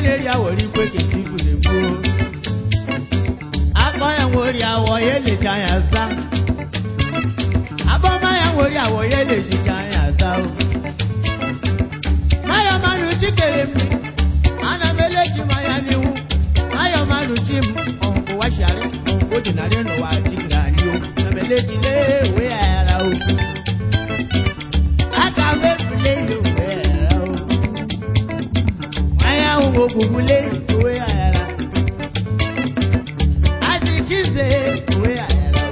na-eri awori kwe ka ibu na-egbu akọ ya nwori awọ ya elecha ya za abọma ya nwori awọ ya elecha ya za maya manu chikere m ana m elechi maya n'ihu maya manu chi m ọhụkụ washari ọhụkụ dị narị n'ụwa chikere anyị o na m elechi lee uwe ya yara o aka m ebule ihe uwe ya yara o maya ahụ ogbugule uwe ya yara adịkize uwe ya yara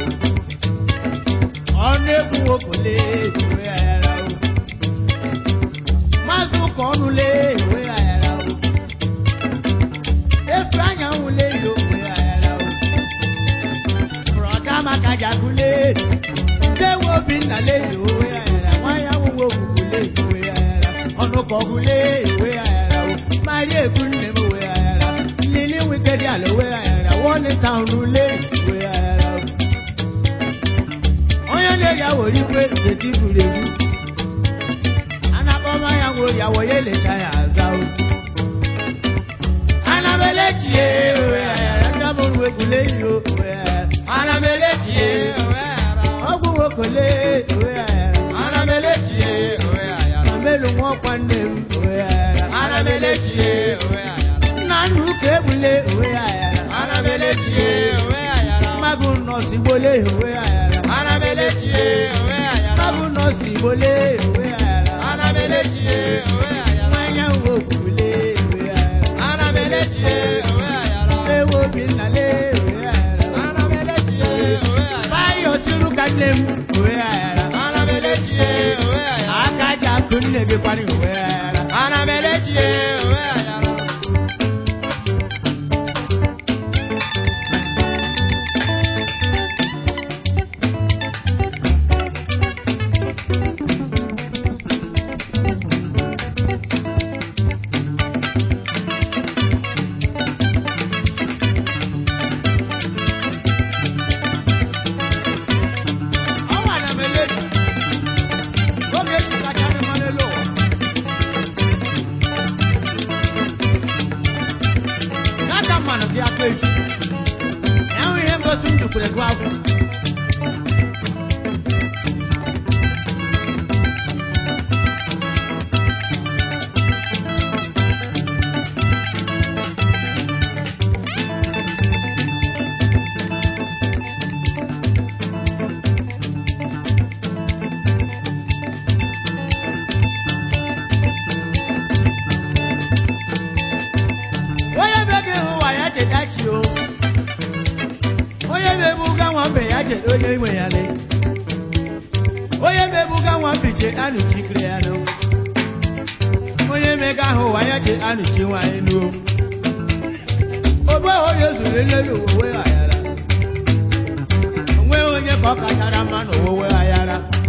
o ọnụ egwu okole uwe ya yara o mazụ ka ọnụ lee uwe ya yara o efu anya nwule yo uwe ya yara o brọda maka jakule ndewe obinna lee yo uwe ya yara nwanya nwuwe ogbugule uwe ya yara ọnụ ka ọgụle uwe ya yara o mari egwu nne m uwe ya yara lili wikedi ala uwe ya yara wọlị taụnụ lee uwe ya yara o onye na-eri awori ikwe eti buru egwu anabọma ya nwori awọ ya elecha ya aza o anabelechie uwe ya yara ndamụrụ egwule yi o uwe ya yara anabelechie uwe ya yara ọgwụ nwokole uwe ya yara anabelechie uwe ya yara melu nwọkwa nne m uwe ya yara anabelechie uwe ya yara nna nna ụka egbule uwe ya yara anabelechie uwe ya yara magụ nọọsụ igbole uwe ya yara anabelechie uwe ya yara magụ nọọsụ igbole uwe ya yara anabelechie uwe ya yara nwanya uwe okwule uwe ya yara anabelechie uwe ya yara ewu obinna lee uwe ya yara anabelechie uwe ya yara bayo tiru ka nne m uwe ya yara anabelechie uwe ya yara aka ji akụ nne gị kwari uwe ya yara anabelechie uwe ya yara onye mebuga nwa mbiche anụchikere ya n'o onye mega ahụ wanya je anụchi nwanyị n'o ogbe onye zuru elelu owe ayara onwe onye ka ọ kachara mma n'owe ayara